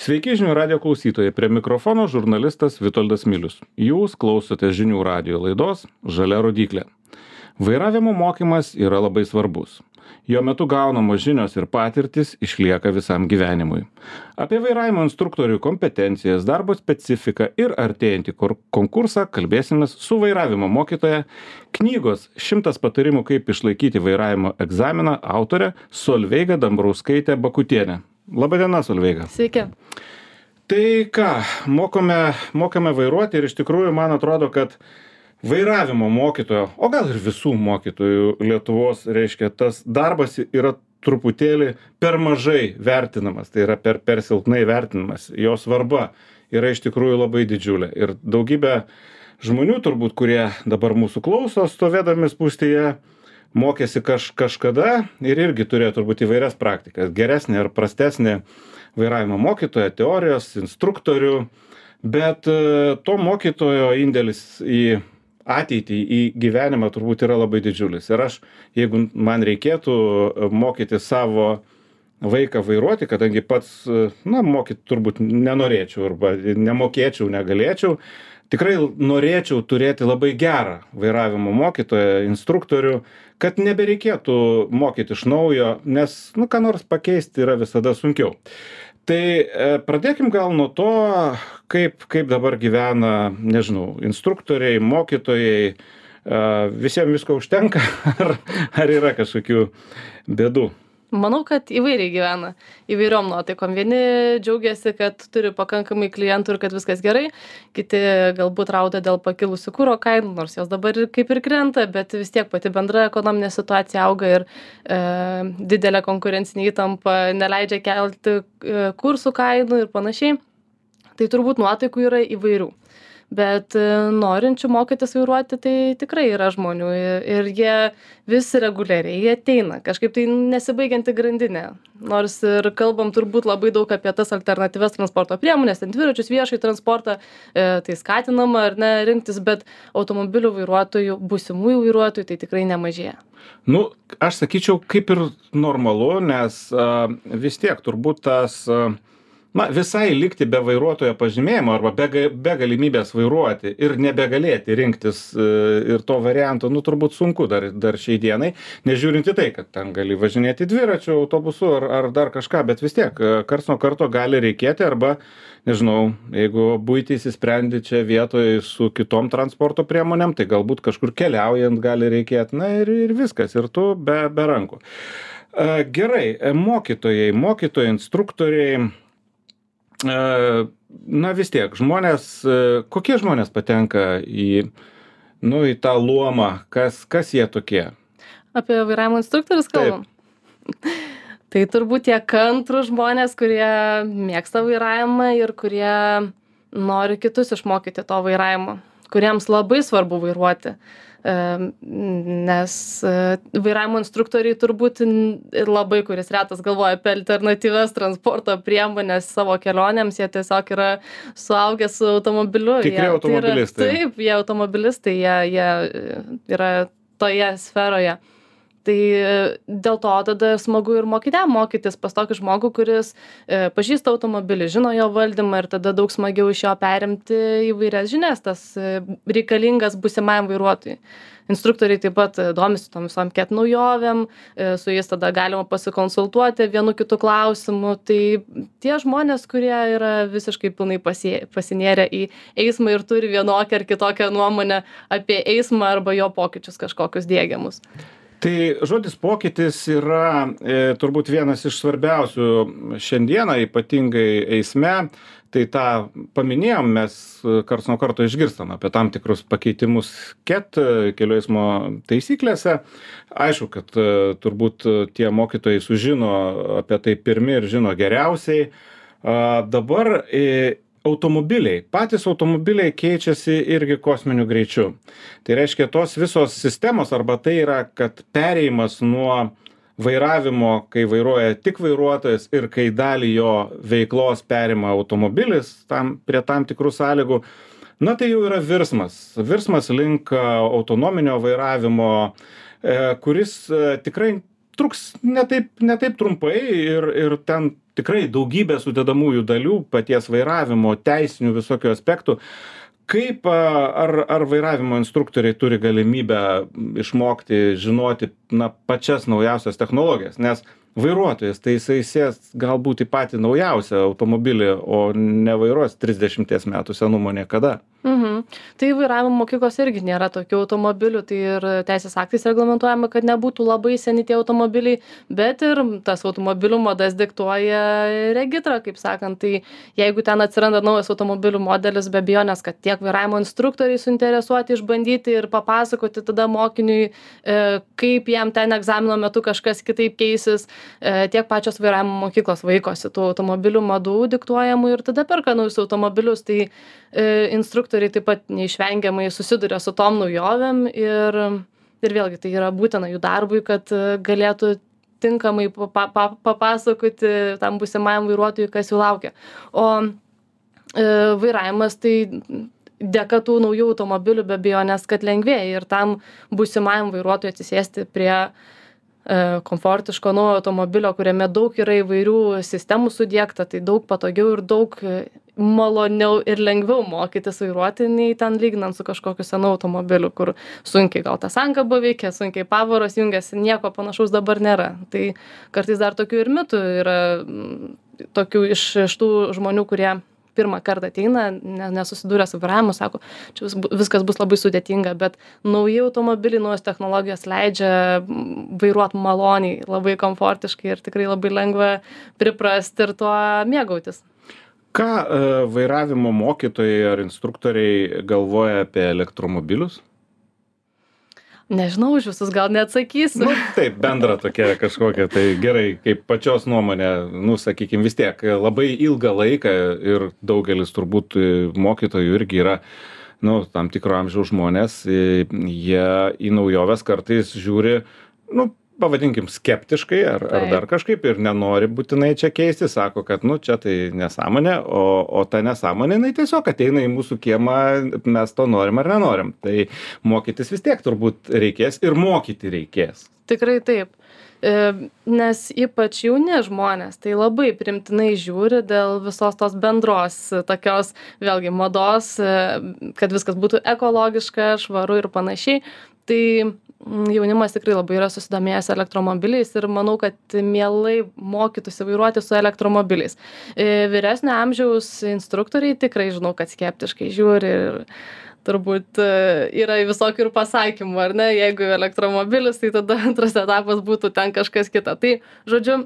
Sveiki žinių radio klausytojai, prie mikrofono žurnalistas Vitoldas Milius. Jūs klausote žinių radio laidos Žalia rodyklė. Vairavimo mokymas yra labai svarbus. Jo metu gaunamos žinios ir patirtis išlieka visam gyvenimui. Apie vairavimo instruktorių kompetencijas, darbo specifiką ir artėjantį konkursą kalbėsimės su vairavimo mokytoja, knygos 100 patarimų kaip išlaikyti vairavimo egzaminą autorė Solveiga Dambrauskaitė Bakutienė. Labadiena, Solveiga. Sveiki. Tai ką, mokame vairuoti ir iš tikrųjų man atrodo, kad vairavimo mokytojo, o gal ir visų mokytojų Lietuvos, reiškia, tas darbas yra truputėlį per mažai vertinamas, tai yra per silpnai vertinamas. Jo svarba yra iš tikrųjų labai didžiulė. Ir daugybė žmonių turbūt, kurie dabar mūsų klauso, stovėdami spūstyje, mokėsi kažkada ir irgi turėjo turbūt įvairias praktikas. Geresnė ar prastesnė vairavimo mokytoja, teorijos, instruktorių, bet to mokytojo indėlis į ateitį, į gyvenimą turbūt yra labai didžiulis. Ir aš, jeigu man reikėtų mokyti savo vaiką vairuoti, kadangi pats, mokyti turbūt nenorėčiau arba nemokėčiau, negalėčiau, tikrai norėčiau turėti labai gerą vairavimo mokytoją, instruktorių, kad nebereikėtų mokyti iš naujo, nes, ką nors pakeisti yra visada sunkiau. Tai pradėkim gal nuo to, kaip dabar gyvena, nežinau, instruktoriai, mokytojai, visiems visko užtenka, ar yra kažkokių bėdų? Manau, kad įvairiai gyvena, įvairiom nuotaikom. Vieni džiaugiasi, kad turi pakankamai klientų ir kad viskas gerai, kiti galbūt rauda dėl pakilusių kuro kainų, nors jos dabar kaip ir krenta, bet vis tiek pati bendra ekonominė situacija auga ir didelė konkurencinė įtampa neleidžia kelti kursų kainų ir panašiai. Tai turbūt nuotaikų yra įvairių. Bet norinčių mokytis vairuoti tai tikrai yra žmonių ir jie vis reguliariai ateina, kažkaip tai nesibaigianti grandinė. Nors ir kalbam turbūt labai daug apie tas alternatyvias transporto priemonės, dviračius, viešai transportą, tai skatinama ar ne rinktis, bet automobilių vairuotojų, būsimųjų vairuotojų tai tikrai nemažėja. Aš sakyčiau kaip ir normalu, nes vis tiek turbūt tas visai likti be vairuotojo pažymėjimo arba be galimybės vairuoti ir nebegalėti rinktis ir to varianto, turbūt sunku dar šiai dienai, nežiūrint į tai, kad ten gali važinėti dviračiu, autobusu ar dar kažką, bet vis tiek karts nuo karto gali reikėti arba, nežinau, jeigu buitį įsisprendi čia vietoje su kitom transporto priemonėm, tai galbūt kažkur keliaujant gali reikėti, ir viskas, ir tu be rankų. Gerai, mokytojai, instruktoriai, vis tiek, kokie žmonės patenka į tą luomą, kas jie tokie? Apie vairavimo instruktorius kalbam? Tai turbūt tie kantrūs žmonės, kurie mėgsta vairavimą ir kurie nori kitus išmokyti to vairavimo, kuriems labai svarbu vairuoti. Nes vairavimo instruktoriai turbūt labai, kuris retas galvoja apie alternatyvias transporto priemonės savo kelionėms, jie tiesiog yra suaugę su automobiliu. Tikrai automobilistai. Taip, jie automobilistai, jie yra toje sferoje. Tai dėl to tada smagu ir mokiniam mokytis pas tokį žmogų, kuris pažįsta automobilį, žino jo valdymą ir tada daug smagiau iš jo perimti įvairias žinias, tas reikalingas būsimajam vairuotojui. Instruktoriai taip pat domisi tom visom ket naujovėm, su jais tada galima pasikonsultuoti vienu kitu klausimu. Tai tie žmonės, kurie yra visiškai pilnai pasinėrę į eismą ir turi vienokią ar kitokią nuomonę apie eismą arba jo pokyčius kažkokius diegiamus. Tai žodis pokytis yra turbūt vienas iš svarbiausių šiandieną, ypatingai eisme. Tai tą paminėjom, mes karts nuo karto išgirstam apie tam tikrus pakeitimus kelių eismo taisyklėse. Aišku, kad turbūt tie mokytojai sužino apie tai pirmi ir žino geriausiai. Dabar patys automobiliai keičiasi irgi kosminiu greičiu. Tai reiškia, tos visos sistemos arba tai yra, kad perėjimas nuo vairavimo, kai vairuoja tik vairuotojas ir kai dalį jo veiklos perima automobilis prie tam tikrų sąlygų, tai jau yra virsmas link autonominio vairavimo, kuris tikrai truks ne taip trumpai ir ten tikrai daugybė sudedamųjų dalių, paties vairavimo, teisinių visokių aspektų. Kaip ar vairavimo instruktoriai turi galimybę išmokti, žinoti pačias naujausias technologijas? Nes vairuotojas, tai jisai sės galbūt į patį naujausią automobilį, o nevairuos 30 metų senumo niekada. Tai vairavimo mokyklos irgi nėra tokių automobilių, tai ir teisės aktais reglamentuojama, kad nebūtų labai seni tie automobiliai, bet ir tas automobilių madas diktuoja regitra, kaip sakant. Tai jeigu ten atsiranda naujas automobilių modelis, be abejonės, kad tiek vairavimo instruktoriai suinteresuoti išbandyti ir papasakoti tada mokiniui, kaip jam ten egzamino metu kažkas kitaip keisis, tiek pačios vairavimo mokyklos vaikosi tų automobilių madų diktuojamų ir tada perka naujus automobilius. Tai instruktoriai taip pat neišvengiamai susiduria su tom naujovėm ir vėlgi tai yra būtina jų darbui, kad galėtų tinkamai papasakoti tam būsimajam vairuotojui, kas jų laukia. O vairavimas tai dėka tų naujų automobilių be abejonės, kad lengvėja ir tam būsimajam vairuotojui atsisėsti prie komfortiško naujo automobilio, kuriame daug yra įvairių sistemų sudiegta, tai daug patogiau ir daug maloniau ir lengviau mokytis vairuoti, nei ten lyginant su kažkokiu senu automobiliu, kur sunkiai gal ta sankaba veikia, sunkiai pavaros jungiasi, nieko panašaus dabar nėra. Tai kartais dar tokių ir mitų yra, tokių iš tų žmonių, kurie pirmą kartą ateina, nesusidūrė su vairavimu, sako, čia viskas bus labai sudėtinga, bet nauji automobiliai, naujos technologijos leidžia vairuoti maloniai, labai komfortiškai ir tikrai labai lengva priprasti ir tuo mėgautis. Ką vairavimo mokytojai ar instruktoriai galvoja apie elektromobilius? Nežinau, už visus gal neatsakysiu. Taip, bendra tokia kažkokia, tai gerai, kaip pačios nuomonė, sakykime, vis tiek labai ilgą laiką ir daugelis turbūt mokytojų irgi yra, tam tikro amžiaus žmonės, jie į naujoves kartais žiūri, pavadinkim, skeptiškai ar dar kažkaip ir nenori būtinai čia keisti, sako, kad čia tai nesąmonė, o ta nesąmonė, jinai tiesiog ateina į mūsų kiemą, mes to norim ar nenorim. Tai mokytis vis tiek turbūt reikės ir mokyti reikės. Tikrai taip. Nes ypač jauni žmonės tai labai primtinai žiūri dėl visos tos bendros tokios, vėlgi, mados, kad viskas būtų ekologiška, švaru ir panašiai. Tai jaunimas tikrai labai yra susidomėjęs elektromobiliais ir manau, kad mielai mokytųsi vairuoti su elektromobiliais. Vyresnio amžiaus instruktoriai tikrai žinau, kad skeptiškai žiūri ir turbūt yra visokių ir pasakymų, ar ne, jeigu elektromobilis, tai tada antras etapas būtų ten kažkas kita. Tai, žodžiu,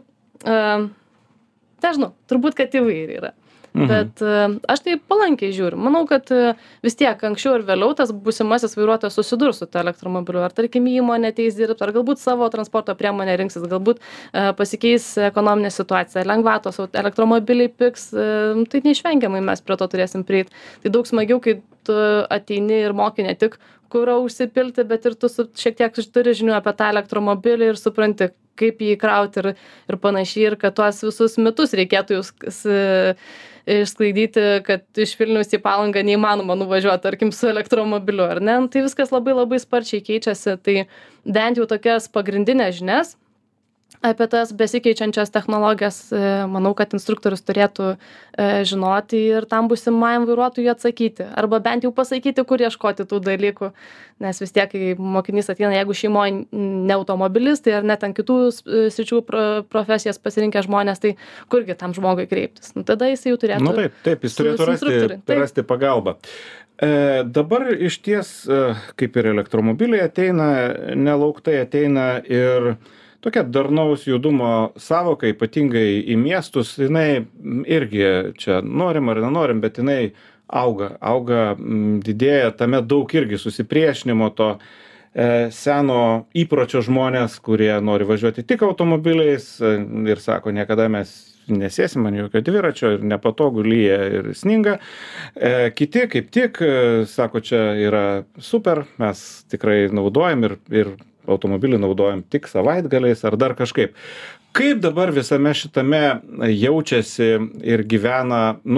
nežinau, turbūt, kad įvairiai yra. Bet aš tai palankiai žiūriu. Manau, kad vis tiek anksčiau ir vėliau tas būsimasis vairuotojas susidurs su tuo elektromobiliu. Ar tarkim įmonė ateis dirbti, ar galbūt savo transporto priemonę rinksis, galbūt pasikeis ekonominė situacija, lengvatos, elektromobiliai pigs, tai neišvengiamai mes prie to turėsim prieiti. Tai daug smagiau, kai tu ateini ir moki ne tik kurą užsipilti, bet ir tu šiek tiek turi žinių apie tą elektromobilį ir supranti, kaip jį įkrauti ir panašiai, ir kad tuos visus mitus reikėtų išsklaidyti, kad iš Vilniaus į Palangą neįmanoma nuvažiuoti, tarkim, su elektromobiliu, ar ne? Tai viskas labai labai sparčiai keičiasi, tai bent jau tokias pagrindinės žinias apie tas besikeičiančias technologijas, manau, kad instruktorius turėtų žinoti ir tam būsimajam vairuotojui atsakyti. Arba bent jau pasakyti, kur ieškoti tų dalykų. Nes vis tiek, kai mokinys ateina, jeigu šeimoje ne automobilistai ar net ant kitų sričių profesijas pasirinkę žmonės, tai kurgi tam žmogui kreiptis. Tada jis jau turėtų... Taip, jis turėtų rasti pagalbą. Dabar iš ties, kaip ir elektromobiliai ateina, nelauktai ateina ir tokia darnaus judumo sąvoka, ypatingai į miestus, jinai irgi čia norim ar nenorim, bet jinai auga, didėja, tame daug irgi susipriešinimo to seno įpročio žmonės, kurie nori važiuoti tik automobiliais ir sako, niekada mes nesėsim ant jokio dviračio ir nepatogu, lyja ir sninga. Kiti kaip tik sako, čia yra super, mes tikrai naudojam ir automobilį naudojam tik savaitgaliais ar dar kažkaip. Kaip dabar visame šitame jaučiasi ir gyvena,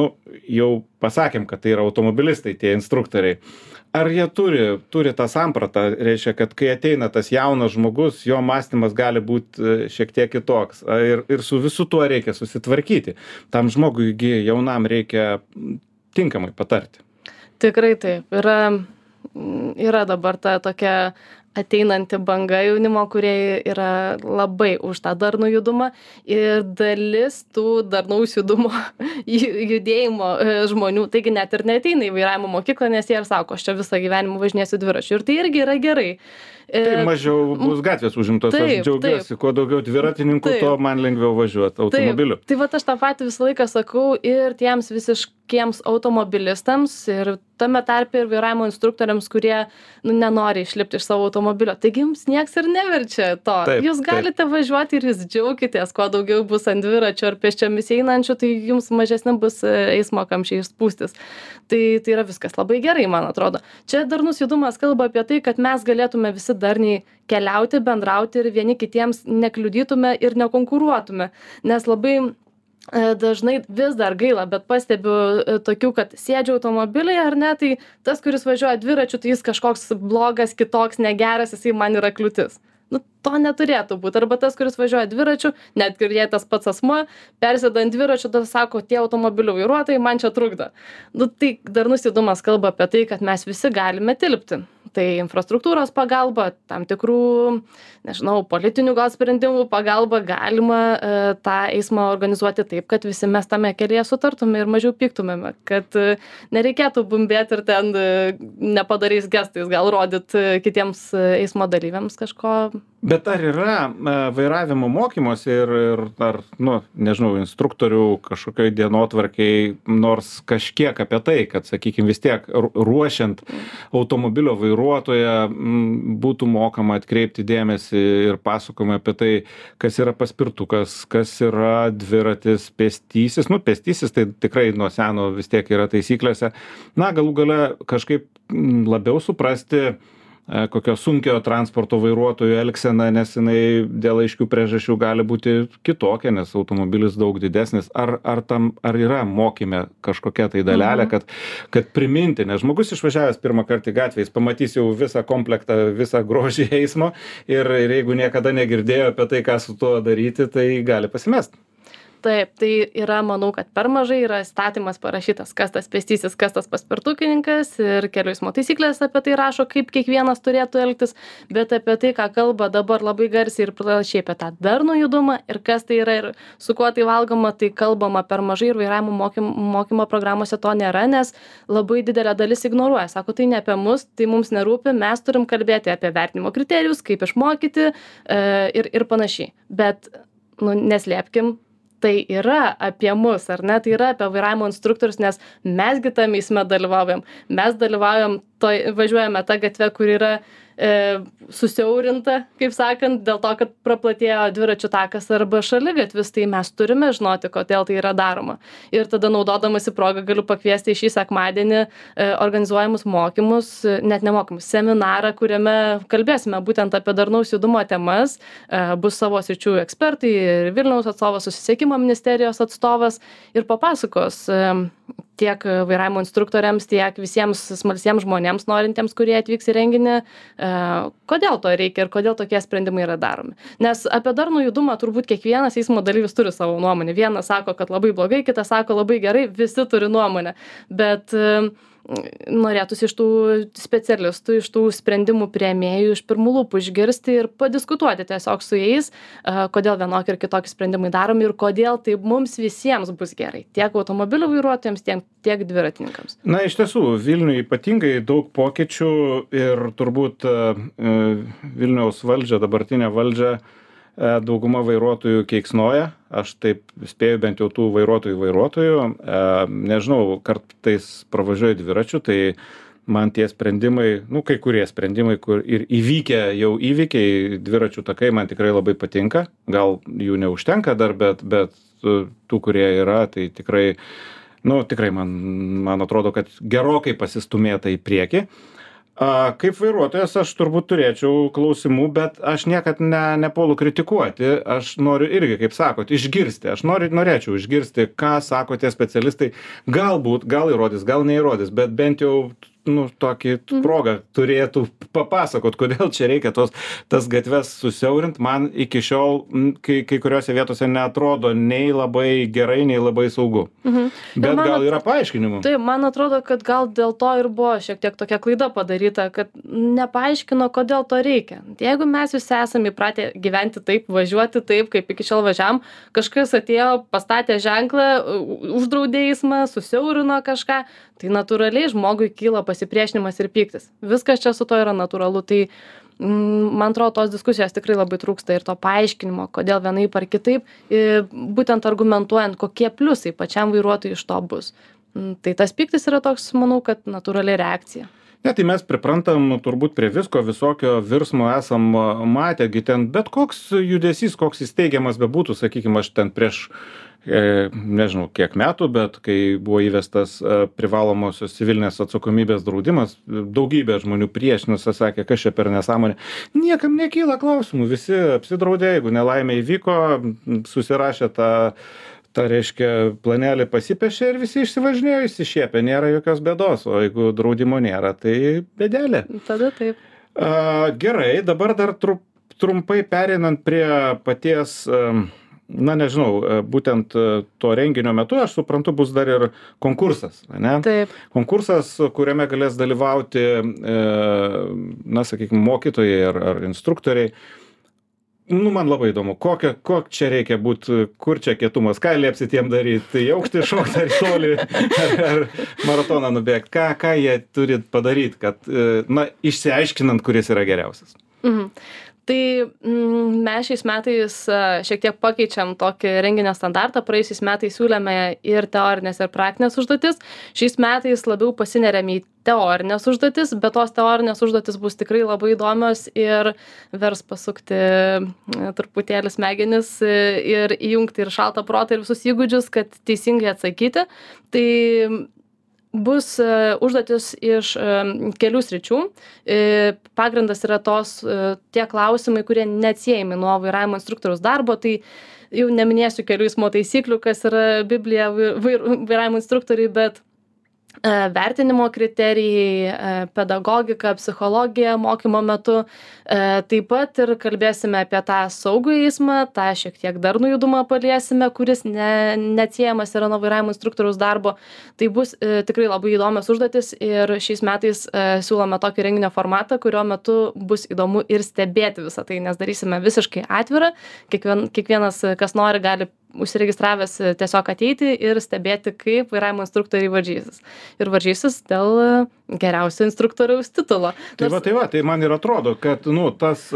jau pasakėm, kad tai yra automobilistai, tie instruktoriai. Ar jie turi tą sampratą, reiškia, kad kai ateina tas jaunas žmogus, jo mąstymas gali būti šiek tiek kitoks. Ir su visu tuo reikia susitvarkyti. Tam žmogui jaunam reikia tinkamai patarti. Tikrai taip. Yra dabar ta tokia ateinanti banga jaunimo, kurie yra labai už tą darnų judumą ir dalis tų darnaus judumo judėjimo žmonių, taigi net ir neateina į vairavimo mokyklą, nes jie ir sako, aš čia visą gyvenimą važinėsiu dviračiu ir tai irgi yra gerai. Tai mažiau bus gatvės užimtos, aš džiaugiuosi, kuo daugiau dviratininkų, to man lengviau važiuoti automobiliu. Tai va aš tą patį visą laiką sakau ir tiems visiškiems automobilistams ir tame tarpe ir vairavimo instruktoriams, kurie nenori išlipti iš savo automobilio. Taigi jums nieks ir neverčia to. Jūs galite važiuoti ir jūs džiaukitės, kuo daugiau bus ant dviračio ar pėsčiomis einančių, tai jums mažesni bus eismo kamščiai išspūstis. Tai yra viskas labai gerai, man atrodo. Čia darnus judumas kalba apie tai, kad mes galėtume visi darniai keliauti, bendrauti ir vieni kitiems nekliudytume ir nekonkuruotume. Nes labai dažnai vis dar gaila, bet pastebiu tokių, kad sėdžiu automobilyje ar ne, tai tas, kuris važiuoja dviračiu, tai jis kažkoks blogas, kitoks, negeras, jisai man yra kliūtis. To neturėtų būti. Arba tas, kuris važiuoja dviračiu, net ir jei tas pats asmuo, persėda ant dviračiu, tada sako, tie automobilių vairuotojai man čia trukdo. Tai darnus judumas kalba apie tai, kad mes visi galime tilpti. Tai infrastruktūros pagalba, tam tikrų, nežinau, politinių gal sprendimų pagalba galima tą eismą organizuoti taip, kad visi mes tame kelyje sutartume ir mažiau pyktumėme, kad nereikėtų bumbėti ir ten nepadarys gestais, gal rodyt kitiems eismo dalyviams kažko. Bet ar yra vairavimo mokymosi ir ar, nežinau, instruktorių kažkokioj dienotvarkiai nors kažkiek apie tai, kad, sakykime, vis tiek ruošiant automobilio vairuotoją būtų mokama atkreipti dėmesį ir pasakojama apie tai, kas yra paspirtukas, kas yra dviratis, pėstysis. Pėstysis tai tikrai nuo seno vis tiek yra taisyklėse. Galų gale kažkaip labiau suprasti kokio sunkio transporto vairuotojų elgsena, nes jinai dėl aiškių priežasčių gali būti kitokia, nes automobilis daug didesnis. Ar yra mokyme kažkokia tai dalelė, kad priminti, nes žmogus išvažiavęs pirmą kartą į gatvę, jis pamatys jau visą komplektą, visą grožį eismo ir jeigu niekada negirdėjo apie tai, ką su tuo daryti, tai gali pasimesti. Taip, tai yra, manau, kad per mažai yra įstatymas parašytas, kas tas pėstysis, kas tas paspirtukininkas ir kelių eismo taisyklės apie tai rašo, kaip kiekvienas turėtų elgtis, bet apie tai, ką kalba dabar labai garsiai ir plačiai apie tą darnų judumą ir kas tai yra ir su kuo tai valgoma, tai kalbama per mažai ir vairavimo mokymo programuose to nėra, nes labai didelė dalis ignoruoja. Sako, tai ne apie mus, tai mums nerūpi, mes turim kalbėti apie vertinimo kriterijus, kaip išmokyti ir panašiai. Bet, neslėpkim, tai yra apie mus, ar ne? Tai yra apie vairavimo instruktorius, nes mesgi tam eisme dalyvaujam. Mes dalyvaujam, važiuojame tą gatvę, kur yra susiaurinta, kaip sakant, dėl to, kad praplatėjo dviračių takas arba šaligatvis, tai mes turime žinoti, kodėl tai yra daroma. Ir tada naudodamasi progą galiu pakviesti į šį sekmadienį organizuojamus mokymus, net nemokymus, seminarą, kuriame kalbėsime būtent apie darnaus judumo temas. Bus savo sričių ekspertai ir Vilniaus atstovas, susisiekimo ministerijos atstovas ir papasakos tiek vairavimo instruktoriams, tiek visiems smalsiems žmonėms norintiems, kurie atvyks į renginį, kodėl to reikia ir kodėl tokie sprendimai yra daromi. Nes apie darnų judumą turbūt kiekvienas eismo dalyvis turi savo nuomonę. Vienas sako, kad labai blogai, kitas sako labai gerai, visi turi nuomonę. Bet norėtųsi iš tų specialistų, iš tų sprendimų priėmėjų, iš pirmų lūpų išgirsti ir padiskutuoti tiesiog su jais, kodėl vienokie ir kitokie sprendimai daromi ir kodėl tai mums visiems bus gerai. Tiek automobilių vairuotojams, tiek dviratininkams. Iš tiesų, Vilniuje ypatingai daug pokyčių ir turbūt Vilniaus valdžia, dabartinė valdžia, dauguma vairuotojų keiksnoja. Aš taip spėju, bent jau tų vairuotojų. Nežinau, kartais pravažiuoju dviračiu, tai man tie sprendimai, kai kurie sprendimai, kur ir jau įvykiai, dviračių takai man tikrai labai patinka. Gal jų neužtenka dar, bet tų, kurie yra, tai tikrai man atrodo, kad gerokai pasistumėta į priekį. Kaip vairuotojas aš turbūt turėčiau klausimų, bet aš niekad nepuolu kritikuoti. Aš noriu irgi, kaip sakot, išgirsti. Aš norėčiau išgirsti, ką sako tie specialistai. Galbūt, gal įrodys, gal neįrodys, bet bent jau tokį progą turėtų papasakot, kodėl čia reikia tas gatves susiaurint. Man iki šiol, kai kuriuose vietose neatrodo nei labai gerai, nei labai saugu. Bet gal yra paaiškinimų. Tai man atrodo, kad gal dėl to ir buvo šiek tiek tokia klaida padaryta, kad nepaaiškino, kodėl to reikia. Jeigu mes visi esame įpratę gyventi taip, važiuoti taip, kaip iki šiol važiavam, kažkas atėjo, pastatė ženklą, uždraudė eismą, susiaurino kažką, tai natūraliai žmogui kyla pasipriešinimas ir pyktis. Viskas čia su to yra natūralu. Tai man atrodo, tos diskusijos tikrai labai trūksta ir to paaiškinimo, kodėl vienaip ar kitaip, būtent argumentuojant, kokie pliusai pačiam vairuotojui iš to bus. Tai tas pyktis yra toks, manau, kad natūrali reakcija. Ne, tai mes priprantam turbūt prie visko, visokio virsmo esam matę, ten bet koks judesys, koks įsteigiamas bebūtų, sakykime, aš ten prieš nežinau kiek metų, bet kai buvo įvestas privalomosios civilinės atsakomybės draudimas, daugybė žmonių priešinosi, sakė, kas čia per nesąmonė. Niekam nekyla klausimų, visi apsidraudė, jeigu nelaimė įvyko, susirašė tą reiškia planelį pasipešė ir visi išsivažinėjo, išsišiepė, nėra jokios bėdos, o jeigu draudimo nėra, tai bėdelė. Tada taip. Gerai, dabar dar trumpai pereinant prie paties nežinau, būtent to renginio metu, aš suprantu, bus dar ir konkursas, ne? Taip. Konkursas, kuriame galės dalyvauti, sakykime, mokytojai ar instruktoriai. Man labai įdomu, kokio čia reikia būti, kur čia kietumas, ką liepsit jiem daryti, į aukštį šokti ar toli, ar maratoną nubėgti, ką jie turi padaryti, kad, išsiaiškinant, kuris yra geriausias. Tai mes šiais metais šiek tiek pakeičiam tokį renginio standartą. Praėjusiais metais siūlėme ir teorinės, ir praktinės užduotis. Šiais metais labiau pasineriam į teorinės užduotis, bet tos teorinės užduotis bus tikrai labai įdomios ir vers pasukti truputėlį smegenis ir įjungti ir šaltą protą ir visus įgūdžius, kad teisingai atsakyti. Tai bus užduotis iš kelių sričių. Pagrindas yra tie klausimai, kurie neatsiejami nuo vairavimo instruktoriaus darbo. Tai jau neminėsiu kelių eismo taisyklių, kas yra Biblija vairavimo instruktoriui, bet vertinimo kriterijai, pedagogika, psichologija mokymo metu. Taip pat ir kalbėsime apie tą saugų eismą, tą šiek tiek darnų judumą paliesime, kuris neatsiejamas yra nuo vairavimo instruktoriaus darbo. Tai bus tikrai labai įdomios užduotis ir šiais metais siūlome tokį renginio formatą, kurio metu bus įdomu ir stebėti visą tai, nes darysime visiškai atvirą. Kiekvienas, kas nori, gali užsiregistravęs tiesiog ateiti ir stebėti, kaip vairavimo instruktoriai varžysis. Ir varžysis dėl geriausio instruktoriaus titulo. Tai man ir atrodo, kad tas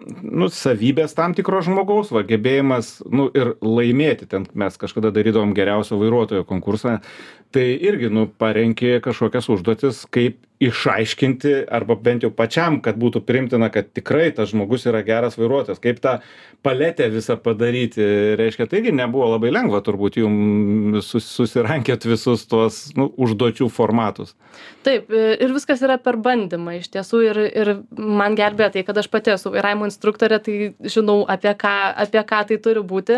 savybės tam tikro žmogaus, gebėjimas ir laimėti, ten mes kažkada darydavom geriausio vairuotojo konkursą, tai irgi parenki kažkokias užduotis, kaip išaiškinti, arba bent jau pačiam, kad būtų priimtina, kad tikrai tas žmogus yra geras vairuotojas, kaip tą paletę visą padaryti. Reiškia, taigi nebuvo labai lengva turbūt jums susirankėt visus tuos užduočių formatus. Taip, ir viskas yra per bandymą iš tiesų ir man gelbėjo tai, kad aš pati esu vairavimo instruktorė, tai žinau, apie ką tai turi būti.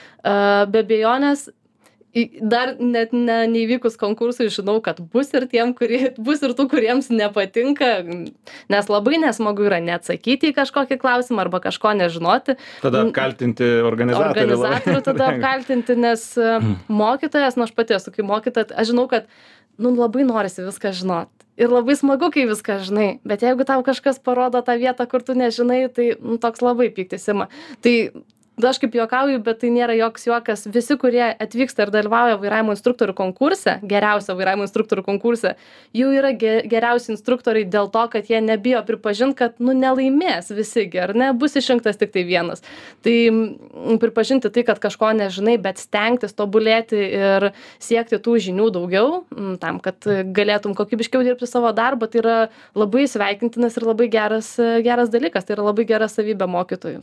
Be abejonės, dar net neįvykus konkursui žinau, kad bus ir tų, kuriems nepatinka, nes labai nesmagu yra neatsakyti į kažkokį klausimą arba kažko nežinoti. Tada apkaltinti organizatorių. Tada apkaltinti, nes mokytojas, aš pati esu kaip mokytoja, aš žinau, kad labai norisi viską žinoti. Ir labai smagu, kai viską žinai, bet jeigu tau kažkas parodo tą vietą, kur tu nežinai, tai toks labai pyktis ima. Tai aš kaip juokauju, bet tai nėra joks juokas. Visi, kurie atvyksta ir dalyvauja vairavimo instruktorių konkurse, geriausio vairavimo instruktorių konkurse, jau yra geriausi instruktoriai dėl to, kad jie nebijo pripažinti, kad nelaimės visi, ar ne, bus išrinktas tik tai vienas. Tai pripažinti tai, kad kažko nežinai, bet stengtis tobulėti ir siekti tų žinių daugiau, tam, kad galėtum kokybiškiau dirbti savo darbą, tai yra labai sveikintinas ir labai geras dalykas, tai yra labai gera savybė mokytojų.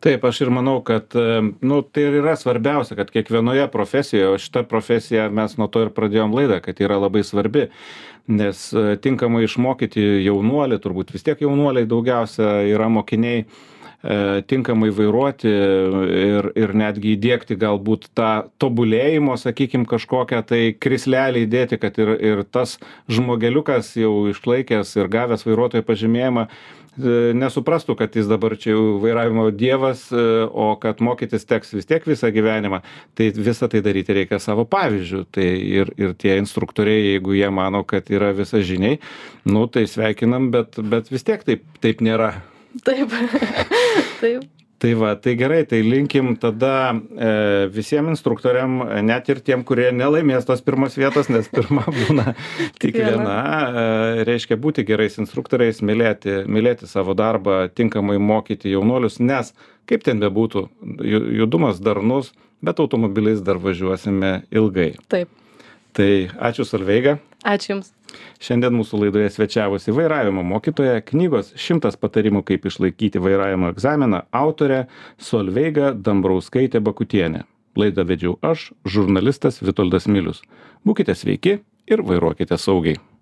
Taip, aš ir manau, kad tai ir yra svarbiausia, kad kiekvienoje profesijoje, o šitą profesiją mes nuo to ir pradėjom laidą, kad yra labai svarbi, nes tinkamai išmokyti jaunuolį, turbūt vis tiek jaunuoliai daugiausia yra mokiniai, tinkamai vairuoti ir netgi įdiegti galbūt tą tobulėjimo, sakykim, kažkokią tai krislelį įdėti, kad ir tas žmogeliukas jau išlaikęs ir gavęs vairuotojo pažymėjimą nesuprastų, kad jis dabar čia jau vairavimo dievas, o kad mokytis teks vis tiek visą gyvenimą. Tai visą tai daryti reikia savo pavyzdžių. Tai ir tie instruktoriai, jeigu jie mano, kad yra visažiniai, tai sveikinam, bet vis tiek taip nėra. Taip. Taip. Tai va, tai gerai, tai linkim tada visiems instruktoriam, net ir tiem, kurie nelaimės tos pirmos vietos, nes pirma būna tik viena, reiškia būti gerais instruktoriais, mylėti savo darbą, tinkamai mokyti jaunuolius, nes kaip ten bebūtų, judumas darnus, bet automobiliais dar važiuosime ilgai. Taip. Tai ačiū Solveiga. Ačiū Jums. Šiandien mūsų laidoje svečiavosi vairavimo mokytoja, knygos 100 patarimų, kaip išlaikyti vairavimo egzaminą, autorė Solveiga Dambrauskaitė Bakutienė. Laidą vedžiau aš, žurnalistas Vitoldas Milius. Būkite sveiki ir vairuokite saugiai.